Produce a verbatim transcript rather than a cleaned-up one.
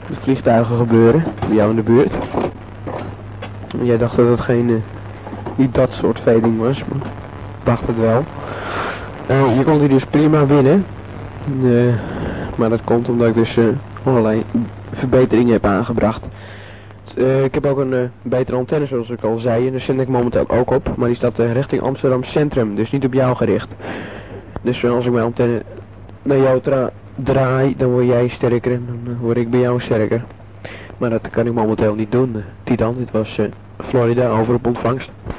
met vliegtuigen gebeuren bij jou in de buurt. Jij dacht dat het geen, uh, niet dat soort veding was, maar ik dacht het wel. Uh, je kon die dus prima winnen. Uh, maar dat komt omdat ik dus uh, allerlei verbeteringen heb aangebracht. Uh, ik heb ook een uh, betere antenne zoals ik al zei en daar zend ik momenteel ook op. Maar die staat uh, richting Amsterdam Centrum, dus niet op jou gericht. Dus uh, als ik mijn antenne naar jou draai, dan word jij sterker en dan uh, word ik bij jou sterker. Maar dat kan ik momenteel niet doen. Uh, Titan, dit was uh, Florida, over op ontvangst.